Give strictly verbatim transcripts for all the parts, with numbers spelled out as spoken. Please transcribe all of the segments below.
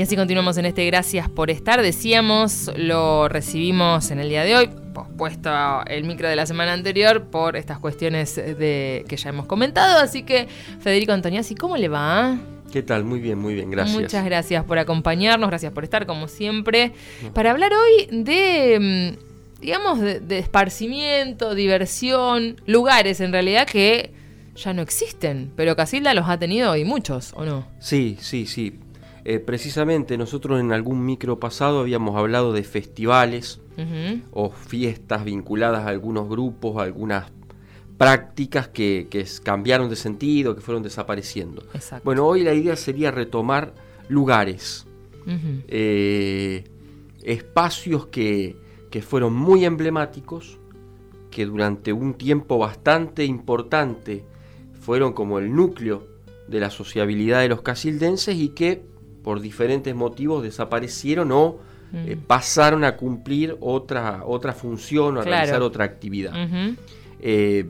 así continuamos en este Gracias por estar. Decíamos, lo recibimos en el día de hoy, pospuesto el micro de la semana anterior por estas cuestiones de que ya hemos comentado. Así que, Federico Antoniazzi, ¿cómo le va? ¿Qué tal? Muy bien, muy bien, gracias. Muchas gracias por acompañarnos, gracias por estar, como siempre, para hablar hoy de, digamos, de, de esparcimiento, diversión, lugares en realidad que ya no existen, pero Casilda los ha tenido y muchos, ¿o no? Sí, sí, sí. Eh, precisamente nosotros en algún micro pasado habíamos hablado de festivales uh-huh. o fiestas vinculadas a algunos grupos, a algunas prácticas que, que cambiaron de sentido, que fueron desapareciendo. Exacto. Bueno, hoy la idea sería retomar lugares, uh-huh. eh, espacios que, que fueron muy emblemáticos, que durante un tiempo bastante importante fueron como el núcleo de la sociabilidad de los casildenses y que por diferentes motivos desaparecieron o mm. eh, pasaron a cumplir otra, otra función o a claro. realizar otra actividad. Uh-huh. Eh,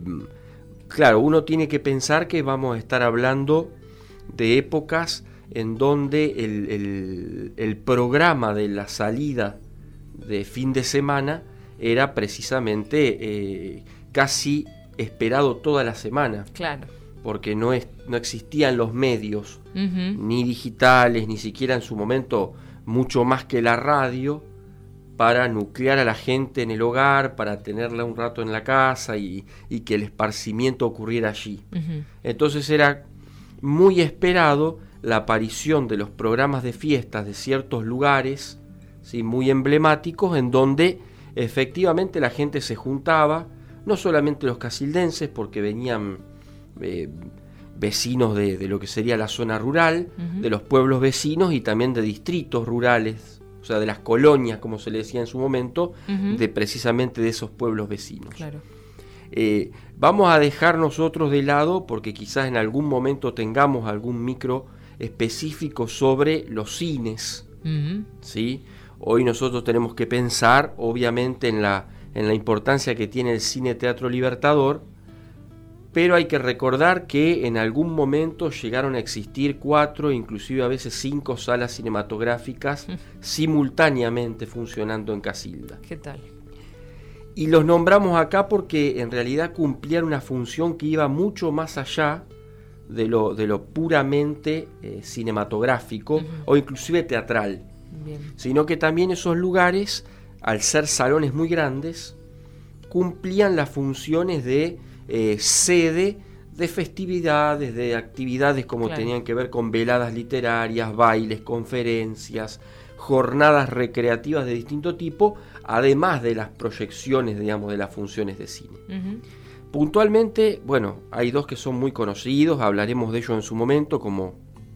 claro, uno tiene que pensar que vamos a estar hablando de épocas en donde el, el, el programa de la salida de fin de semana era precisamente eh, casi esperado toda la semana. Claro. Porque no, es, no existían los medios, uh-huh. ni digitales, ni siquiera en su momento mucho más que la radio, para nuclear a la gente en el hogar, para tenerla un rato en la casa y, y que el esparcimiento ocurriera allí. Uh-huh. Entonces era muy esperado la aparición de los programas de fiestas de ciertos lugares, ¿sí? Muy emblemáticos, en donde efectivamente la gente se juntaba, no solamente los casildenses, porque venían Eh, vecinos de, de lo que sería la zona rural, uh-huh. de los pueblos vecinos y también de distritos rurales, o sea, de las colonias, como se le decía en su momento, uh-huh. de precisamente de esos pueblos vecinos. Claro. Eh, vamos a dejar nosotros de lado, porque quizás en algún momento tengamos algún micro específico sobre los cines, uh-huh. ¿sí? Hoy nosotros tenemos que pensar, obviamente, en la, en la importancia que tiene el Cine Teatro Libertador, pero hay que recordar que en algún momento llegaron a existir cuatro, inclusive a veces cinco salas cinematográficas simultáneamente funcionando en Casilda. ¿Qué tal? Y los nombramos acá porque en realidad cumplían una función que iba mucho más allá de lo, de lo puramente eh, cinematográfico uh-huh. o inclusive teatral. Bien. Sino que también esos lugares, al ser salones muy grandes, cumplían las funciones de Eh, sede de festividades, de actividades como claro. tenían que ver con veladas literarias, bailes, conferencias, jornadas recreativas de distinto tipo, además de las proyecciones, digamos, de las funciones de cine. Uh-huh. Puntualmente, bueno, hay dos que son muy conocidos, hablaremos de ellos en su momento, como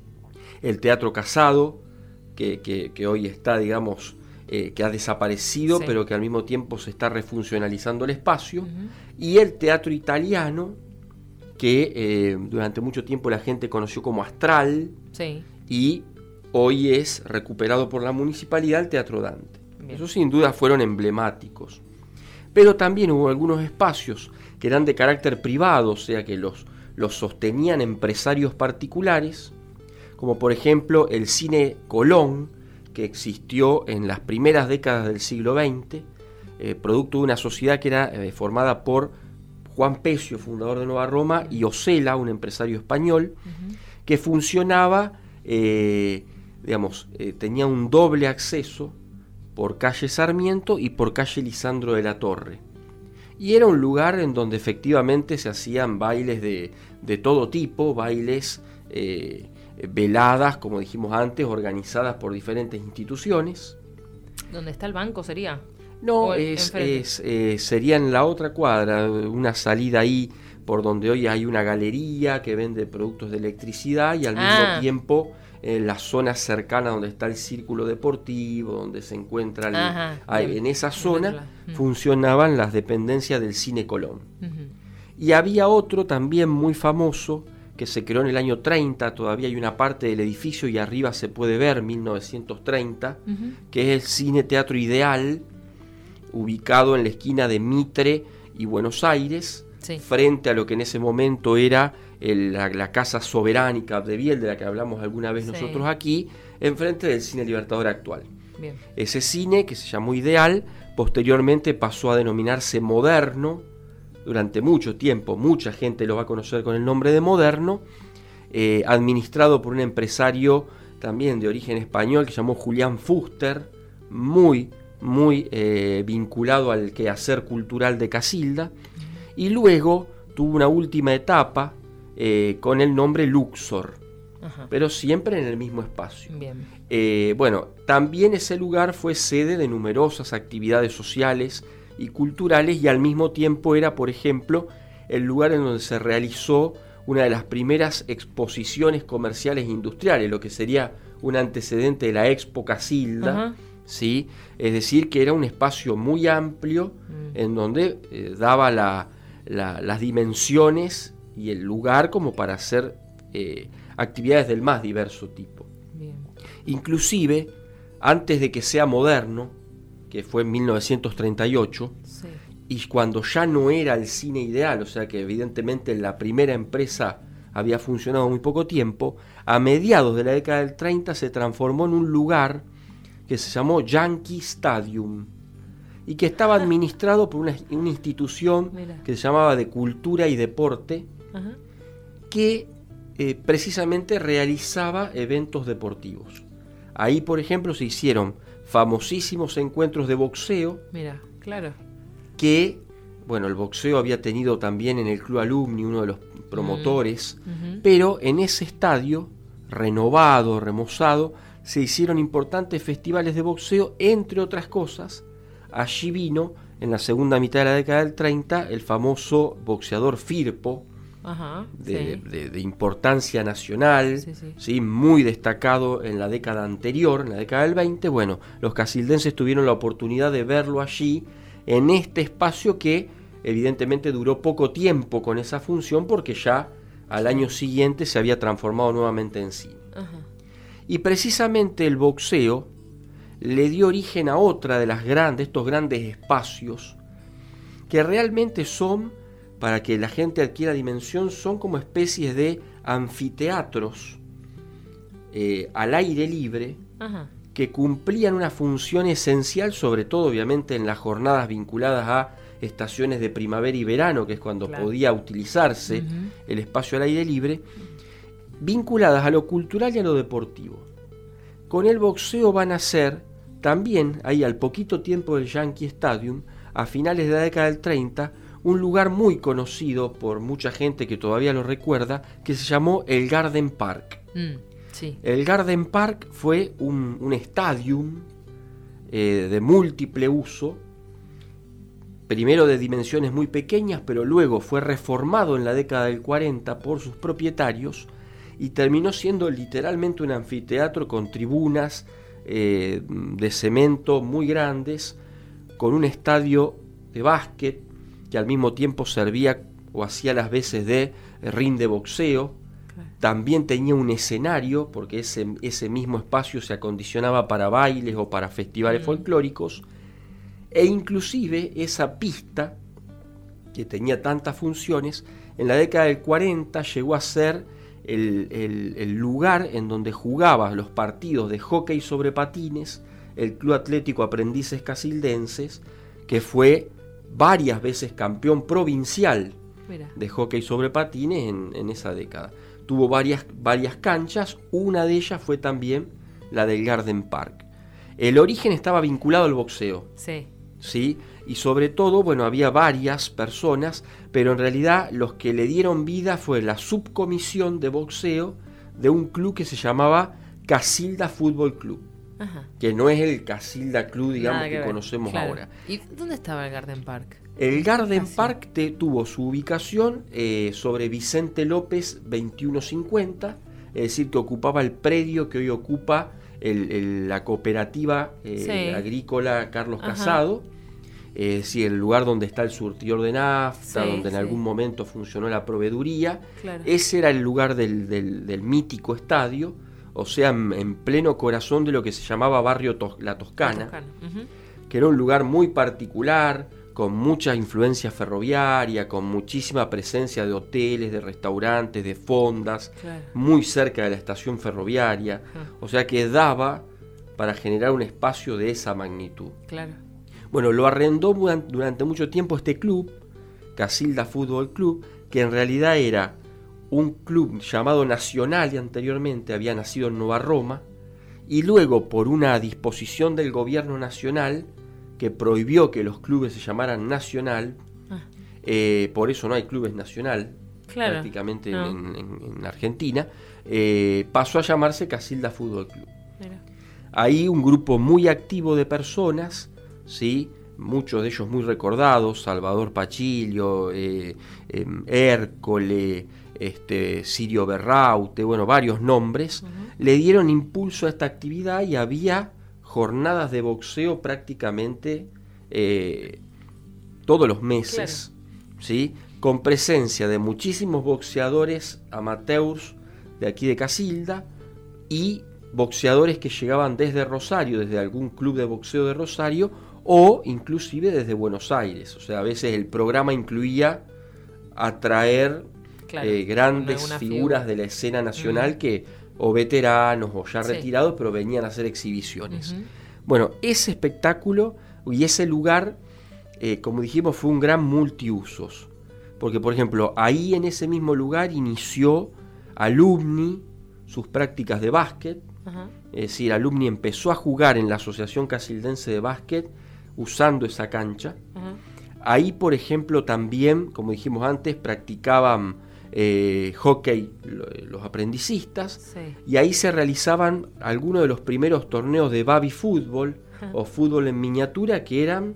el Teatro Casado, que, que, que hoy está, digamos, Eh, que ha desaparecido, sí. pero que al mismo tiempo se está refuncionalizando el espacio, uh-huh. y el Teatro Italiano, que eh, durante mucho tiempo la gente conoció como Astral, sí. y hoy es recuperado por la municipalidad el Teatro Dante. Bien. Esos sin duda fueron emblemáticos. Pero también hubo algunos espacios que eran de carácter privado, o sea que los, los sostenían empresarios particulares, como por ejemplo el Cine Colón, que existió en las primeras décadas del siglo veinte, eh, producto de una sociedad que era eh, formada por Juan Pecio, fundador de Nueva Roma, y Osela, un empresario español, uh-huh. que funcionaba, eh, digamos, eh, tenía un doble acceso por calle Sarmiento y por calle Lisandro de la Torre. Y era un lugar en donde efectivamente se hacían bailes de, de todo tipo, bailes eh, veladas, como dijimos antes, organizadas por diferentes instituciones. ¿Dónde está el banco sería? No, es, es, eh, sería en la otra cuadra, una salida ahí por donde hoy hay una galería que vende productos de electricidad y al ah. mismo tiempo en la zona cercana donde está el círculo deportivo, donde se encuentra el, Ajá, ahí, bien, en esa zona uh-huh. funcionaban las dependencias del Cine Colón. Uh-huh. Y había otro también muy famoso que se creó en el año treinta, todavía hay una parte del edificio y arriba se puede ver mil novecientos treinta, uh-huh. que es el Cine Teatro Ideal, ubicado en la esquina de Mitre y Buenos Aires, sí. frente a lo que en ese momento era el, la, la Casa Soberana y Capdeville, de la que hablamos alguna vez sí. nosotros aquí, enfrente del Cine Libertador actual. Bien. Ese cine, que se llamó Ideal, posteriormente pasó a denominarse Moderno. Durante mucho tiempo, mucha gente lo va a conocer con el nombre de Moderno, eh, administrado por un empresario también de origen español que se llamó Julián Fuster, muy, muy eh, vinculado al quehacer cultural de Casilda, y luego tuvo una última etapa eh, con el nombre Luxor, Ajá. pero siempre en el mismo espacio. Bien. Eh, bueno, también ese lugar fue sede de numerosas actividades sociales y culturales, y al mismo tiempo era, por ejemplo, el lugar en donde se realizó una de las primeras exposiciones comerciales e industriales, lo que sería un antecedente de la Expo Casilda, uh-huh. ¿sí? Es decir, que era un espacio muy amplio mm. en donde eh, daba la, la, las dimensiones y el lugar como para hacer eh, actividades del más diverso tipo. Bien. Inclusive, antes de que sea Moderno, que fue en mil novecientos treinta y ocho, sí. y cuando ya no era el Cine Ideal, o sea que evidentemente la primera empresa había funcionado muy poco tiempo, a mediados de la década del treinta se transformó en un lugar que se llamó Yankee Stadium y que estaba administrado por una, una institución Mira. que se llamaba de Cultura y Deporte, Ajá. que eh, precisamente realizaba eventos deportivos. Ahí, por ejemplo, se hicieron famosísimos encuentros de boxeo. Mira, claro. Que, bueno, el boxeo había tenido también en el Club Alumni, uno de los promotores, mm. uh-huh. pero en ese estadio, renovado, remozado, se hicieron importantes festivales de boxeo, entre otras cosas. Allí vino, en la segunda mitad de la década del treinta, el famoso boxeador Firpo, Ajá, de, sí. de, de importancia nacional, sí, sí. ¿sí? muy destacado en la década anterior, en la década del veinte. Bueno, los casildenses tuvieron la oportunidad de verlo allí, en este espacio que evidentemente duró poco tiempo con esa función, porque ya al año siguiente se había transformado nuevamente en cine. Ajá. Y precisamente el boxeo le dio origen a otra de las grandes, estos grandes espacios, que realmente son, para que la gente adquiera dimensión, son como especies de anfiteatros eh, al aire libre, Ajá. que cumplían una función esencial, sobre todo obviamente en las jornadas vinculadas a estaciones de primavera y verano, que es cuando claro. podía utilizarse uh-huh. el espacio al aire libre, vinculadas a lo cultural y a lo deportivo. Con el boxeo van a ser también, ahí al poquito tiempo del Yankee Stadium, a finales de la década del treinta, un lugar muy conocido por mucha gente que todavía lo recuerda, que se llamó el Garden Park. Mm, sí. El Garden Park fue un, un stadium eh, de múltiple uso, primero de dimensiones muy pequeñas, pero luego fue reformado en la década del cuarenta por sus propietarios y terminó siendo literalmente un anfiteatro con tribunas eh, de cemento muy grandes, con un estadio de básquet que al mismo tiempo servía o hacía las veces de ring de boxeo. Claro. También tenía un escenario, porque ese, ese mismo espacio se acondicionaba para bailes o para festivales mm. folclóricos, e inclusive esa pista, que tenía tantas funciones, en la década del cuarenta llegó a ser el, el, el lugar en donde jugaba los partidos de hockey sobre patines el Club Atlético Aprendices Casildenses, que fue varias veces campeón provincial Mira. de hockey sobre patines en, en esa década. Tuvo varias, varias canchas, una de ellas fue también la del Garden Park. El origen estaba vinculado al boxeo. Sí. ¿Sí? Y sobre todo, bueno, había varias personas, pero en realidad los que le dieron vida fue la subcomisión de boxeo de un club que se llamaba Casilda Fútbol Club. Ajá. Que no es el Casilda Club, digamos, que, que conocemos claro. ahora. ¿Y dónde estaba el Garden Park? El Garden ah, Park te, tuvo su ubicación eh, sobre Vicente López veintiuno cincuenta, es decir, que ocupaba el predio que hoy ocupa el, el, la cooperativa eh, sí. agrícola Carlos Ajá. Casado, es decir, el lugar donde está el surtidor de nafta, sí, donde en sí. algún momento funcionó la proveeduría. Claro. Ese era el lugar del, del, del mítico estadio, o sea, en, en pleno corazón de lo que se llamaba Barrio Tos- La Toscana, La Toscana. Uh-huh. que era un lugar muy particular, con mucha influencia ferroviaria, con muchísima presencia de hoteles, de restaurantes, de fondas, claro. muy cerca de la estación ferroviaria, uh-huh. o sea que daba para generar un espacio de esa magnitud. Claro. Bueno, lo arrendó durante mucho tiempo este club, Casilda Fútbol Club, que en realidad era un club llamado Nacional y anteriormente había nacido en Nueva Roma, y luego por una disposición del gobierno nacional que prohibió que los clubes se llamaran Nacional, ah. eh, por eso no hay clubes Nacional, claro, prácticamente no. en, en, en Argentina, eh, pasó a llamarse Casilda Fútbol Club. Mira. Ahí un grupo muy activo de personas, ¿sí? Muchos de ellos muy recordados, Salvador Pachilio, eh, eh, Hércole, este, Sirio Berraute, bueno, varios nombres, uh-huh. le dieron impulso a esta actividad y había jornadas de boxeo prácticamente eh, todos los meses, claro. ¿sí? Con presencia de muchísimos boxeadores amateurs de aquí de Casilda y boxeadores que llegaban desde Rosario, desde algún club de boxeo de Rosario o inclusive desde Buenos Aires. O sea, a veces el programa incluía atraer claro, eh, grandes una, una figuras figura. de la escena nacional uh-huh. que o veteranos o ya sí. retirados, pero venían a hacer exhibiciones. Uh-huh. Bueno, ese espectáculo y ese lugar, eh, como dijimos, fue un gran multiusos. Porque, por ejemplo, ahí en ese mismo lugar inició Alumni sus prácticas de básquet. Uh-huh. Es decir, Alumni empezó a jugar en la Asociación Casildense de Básquet usando esa cancha. Uh-huh. Ahí, por ejemplo, también, como dijimos antes, practicaban eh, hockey los aprendicistas, sí. y ahí se realizaban algunos de los primeros torneos de baby fútbol uh-huh. o fútbol en miniatura, que eran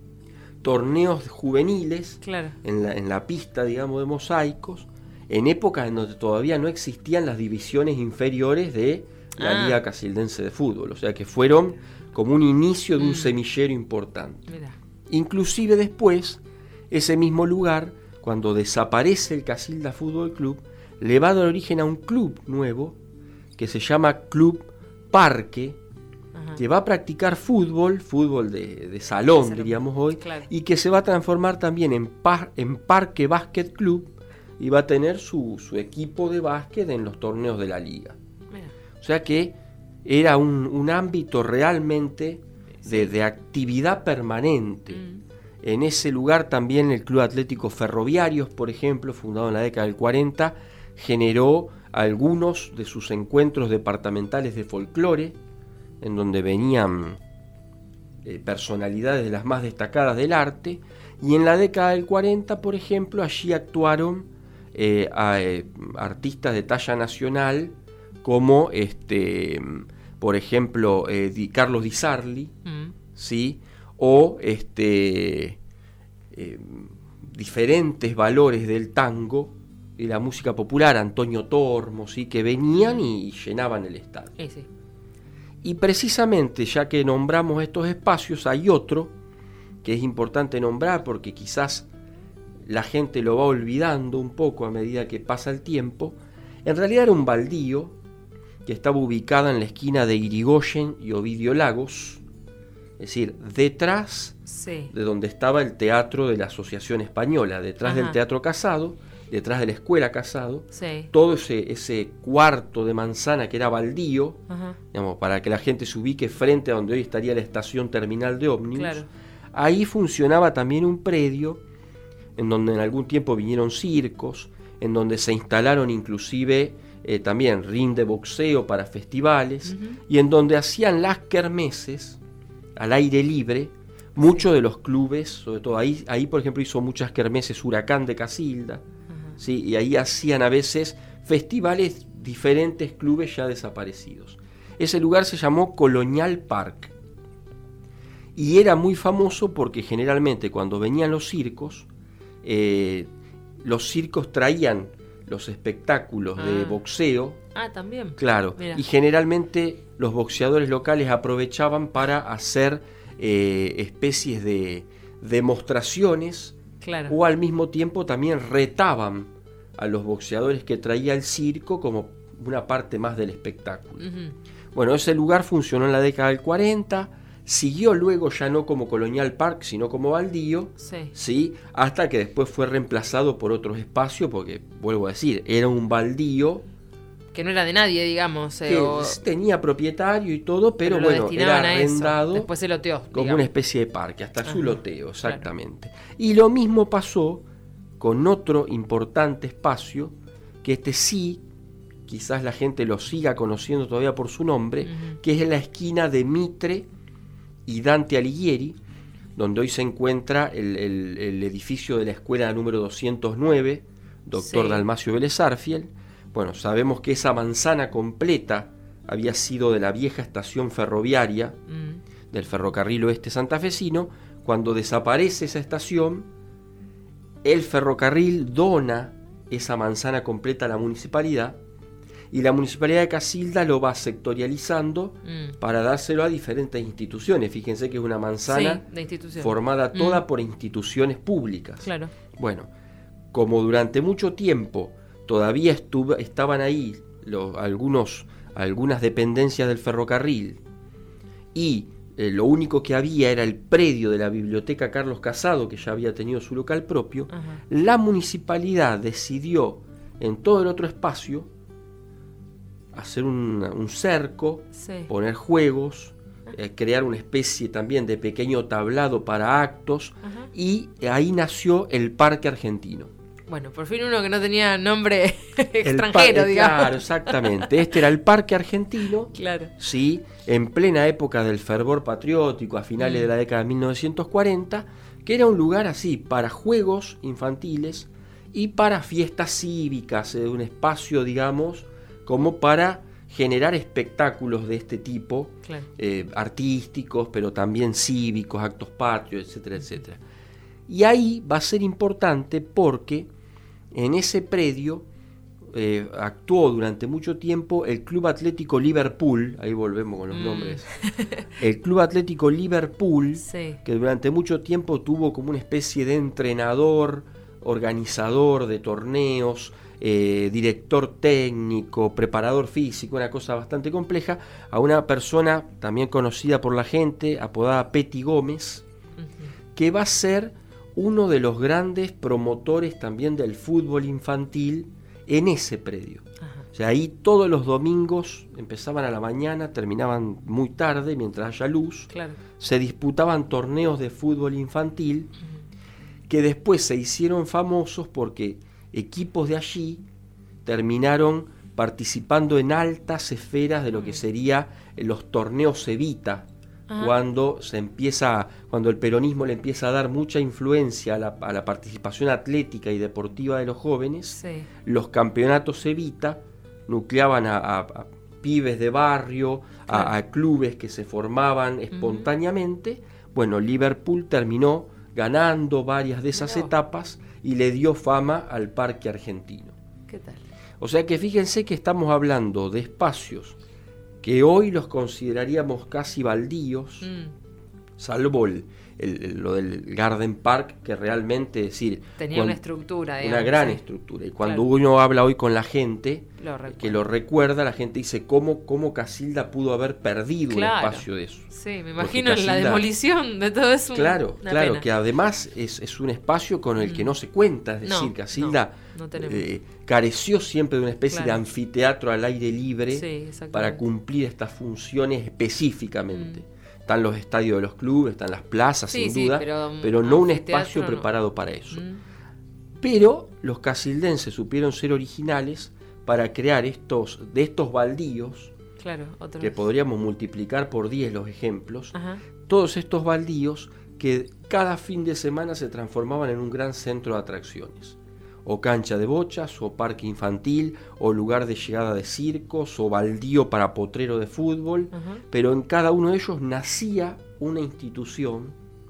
torneos juveniles claro. en, la, en la pista, digamos, de mosaicos, en épocas en donde todavía no existían las divisiones inferiores de la ah. Liga Casildense de Fútbol, o sea que fueron como un inicio de un mm. semillero importante. Mirá. Inclusive después, ese mismo lugar, cuando desaparece el Casilda Fútbol Club, le va a dar origen a un club nuevo que se llama Club Parque, ajá. que va a practicar fútbol, fútbol de, de salón, sí, diríamos hoy, claro. y que se va a transformar también en, par, en Parque Básquet Club y va a tener su, su equipo de básquet en los torneos de la liga. Mira. O sea que era un, un ámbito realmente de, de actividad permanente. Mm. En ese lugar también el Club Atlético Ferroviarios, por ejemplo, fundado en la década del cuarenta, generó algunos de sus encuentros departamentales de folclore, en donde venían eh, personalidades de las más destacadas del arte, y en la década del cuarenta, por ejemplo, allí actuaron eh, a, eh, artistas de talla nacional, como este, por ejemplo, eh, Di, Carlos Di Sarli, mm. ¿sí? o este, eh, diferentes valores del tango y la música popular, Antonio Tormo, ¿sí? que venían y llenaban el estadio. Sí, sí. Y precisamente, ya que nombramos estos espacios, hay otro que es importante nombrar porque quizás la gente lo va olvidando un poco a medida que pasa el tiempo. En realidad era un baldío que estaba ubicado en la esquina de Irigoyen y Ovidio Lagos, es decir, detrás sí. de donde estaba el teatro de la Asociación Española, detrás Ajá. del Teatro Casado, detrás de la Escuela Casado, sí. todo ese, ese cuarto de manzana que era baldío, Ajá. digamos, para que la gente se ubique frente a donde hoy estaría la estación terminal de ómnibus. Claro. Ahí funcionaba también un predio en donde en algún tiempo vinieron circos, en donde se instalaron inclusive eh, también ring de boxeo para festivales, uh-huh. y en donde hacían las kermeses al aire libre, muchos sí. de los clubes, sobre todo ahí, ahí por ejemplo hizo muchas kermeses Huracán de Casilda, uh-huh. ¿sí? y ahí hacían a veces festivales diferentes clubes ya desaparecidos. Ese lugar se llamó Colonial Park y era muy famoso porque generalmente cuando venían los circos, eh, los circos traían los espectáculos ah. de boxeo. Ah, también. Claro. Mira. Y generalmente los boxeadores locales aprovechaban para hacer eh, especies de demostraciones, claro. o al mismo tiempo también retaban a los boxeadores que traía el circo como una parte más del espectáculo. Uh-huh. Bueno, ese lugar funcionó en la década del cuarenta, Siguió luego ya no como Colonial Park, sino como baldío, Sí. ¿sí? Hasta que después fue reemplazado por otros espacios, porque, vuelvo a decir, era un baldío Que no era de nadie, digamos. eh, que o- tenía propietario y todo, pero, pero lo bueno, destinaban era a eso. arrendado Después se loteó. como digamos. una especie de parque, hasta su Ajá, loteo, exactamente. Y lo mismo pasó con otro importante espacio, que este sí, quizás la gente lo siga conociendo todavía por su nombre, Ujú. que es en la esquina de Mitre y Dante Alighieri, donde hoy se encuentra el, el- el edificio de la escuela número doscientos nueve, doctor Sí. Dalmacio Vélez Arfiel. Bueno, sabemos que esa manzana completa había sido de la vieja estación ferroviaria Mm. del ferrocarril oeste santafesino. Cuando desaparece esa estación, el ferrocarril dona esa manzana completa a la municipalidad, y la municipalidad de Casilda lo va sectorializando Mm. para dárselo a diferentes instituciones. Fíjense que es una manzana Sí, de institución. formada toda Mm. por instituciones públicas. Claro. Bueno, como durante mucho tiempo todavía estuvo, estaban ahí los, algunos, algunas dependencias del ferrocarril, y eh, lo único que había era el predio de la biblioteca Carlos Casado, que ya había tenido su local propio, Ajá. la municipalidad decidió en todo el otro espacio hacer un, un cerco, Sí. poner juegos, eh, crear una especie también de pequeño tablado para actos, Ajá. y ahí nació el Parque Argentino. Bueno, por fin uno que no tenía nombre El extranjero, par- eh, digamos. Claro, exactamente. Este era el Parque Argentino, Claro. sí, en plena época del fervor patriótico, a finales Mm. de la década de mil novecientos cuarenta, que era un lugar así para juegos infantiles y para fiestas cívicas, eh, un espacio, digamos, como para generar espectáculos de este tipo, Claro. eh, artísticos, pero también cívicos, actos patrios, etcétera, etcétera. Y ahí va a ser importante porque en ese predio eh, actuó durante mucho tiempo el Club Atlético Liverpool, ahí volvemos con los Mm. nombres, el Club Atlético Liverpool, Sí. que durante mucho tiempo tuvo como una especie de entrenador, organizador de torneos, eh, director técnico, preparador físico, una cosa bastante compleja, a una persona también conocida por la gente, apodada Petty Gómez, Ujú. que va a ser uno de los grandes promotores también del fútbol infantil en ese predio. Ajá. O sea, ahí todos los domingos empezaban a la mañana, terminaban muy tarde mientras haya luz, Claro. se disputaban torneos de fútbol infantil que después se hicieron famosos porque equipos de allí terminaron participando en altas esferas de lo que sería los torneos Evita, Ajá. cuando se empieza, cuando el peronismo le empieza a dar mucha influencia a la, a la participación atlética y deportiva de los jóvenes. Sí. Los campeonatos Evita nucleaban a, a- a pibes de barrio, a- Claro. a, clubes que se formaban espontáneamente. Bueno, Liverpool terminó ganando varias de esas Mirá vos. etapas y le dio fama al Parque Argentino. ¿Qué tal? O sea que fíjense que estamos hablando de espacios que hoy los consideraríamos casi baldíos, Mm. salvo el, el- el- lo del Garden Park, que realmente, es decir, Tenía cuan- una estructura, una digamos. gran sí. estructura. Y cuando Claro. uno habla hoy con la gente, Lo recuerdo. que lo recuerda, la gente dice, ¿cómo, cómo Casilda pudo haber perdido Claro. un espacio de eso? Sí, me Porque imagino la Casilda- demolición de todo eso. Claro, una claro, pena. que además es, es un espacio con el que Mm. no se cuenta, es No, decir, Casilda no, no tenemos. eh, careció siempre de una especie Claro. de anfiteatro al aire libre Sí, exactamente. para cumplir estas funciones específicamente. Mm. Están los estadios de los clubes, están las plazas, Sí, sin sí, duda, pero, pero, um, no un anfiteatro espacio no. preparado para eso. Mm. Pero los casildenses supieron ser originales para crear estos, de estos baldíos, Claro, otro. que podríamos multiplicar por diez los ejemplos, Ajá. todos estos baldíos que cada fin de semana se transformaban en un gran centro de atracciones, o cancha de bochas, o parque infantil, o lugar de llegada de circos, o baldío para potrero de fútbol, Ajá. pero en cada uno de ellos nacía una institución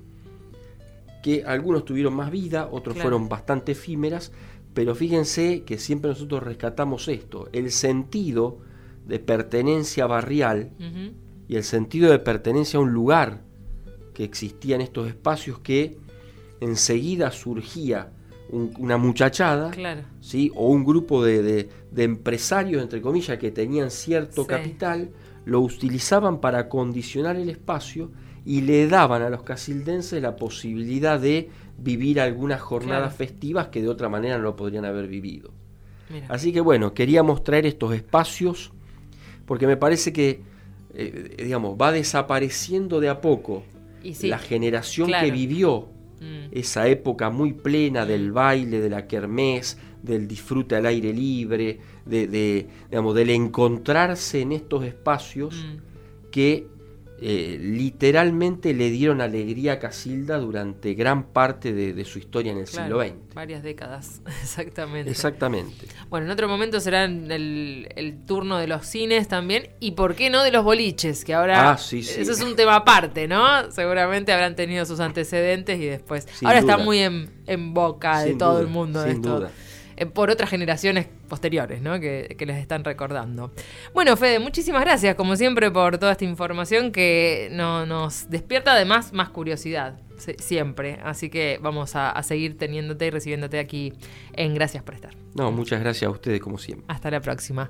que algunos tuvieron más vida, otros Claro. fueron bastante efímeras, pero fíjense que siempre nosotros rescatamos esto, el sentido de pertenencia barrial Ujú. y el sentido de pertenencia a un lugar que existía en estos espacios, que enseguida surgía un- una muchachada, Claro. ¿sí? O un grupo de, de- de empresarios, entre comillas, que tenían cierto Sí. capital, lo utilizaban para acondicionar el espacio y le daban a los casildenses la posibilidad de vivir algunas jornadas Claro. festivas que de otra manera no lo podrían haber vivido. Mira. Así que bueno, queríamos traer estos espacios porque me parece que, eh, digamos, va desapareciendo de a poco Y sí, la generación claro. que vivió Mm. esa época muy plena del baile, de la kermés, del disfrute al aire libre, de, de, digamos, del encontrarse en estos espacios Mm. que eh, literalmente le dieron alegría a Casilda durante gran parte de, de su historia en el Claro, siglo veinte. varias décadas, exactamente. Exactamente. Bueno, en otro momento será el, el turno de los cines también, y por qué no de los boliches, que ahora Ah, sí, sí. eso es un tema aparte, ¿no? Seguramente habrán tenido sus antecedentes y después. Sin ahora duda. está muy en, en boca de Sin todo duda, el mundo sin esto. duda. Eh, por otras generaciones posteriores, ¿no? Que, que les están recordando. Bueno, Fede, muchísimas gracias, como siempre, por toda esta información que no, nos despierta además más curiosidad, se- siempre. Así que vamos a, a seguir teniéndote y recibiéndote aquí en Gracias por estar. No, muchas gracias a ustedes como siempre. Hasta la próxima.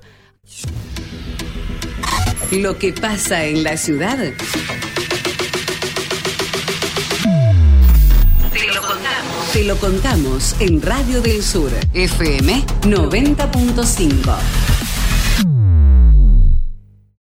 Lo que pasa en la ciudad. Te lo contamos. Te lo contamos en Radio del Sur, F M noventa punto cinco.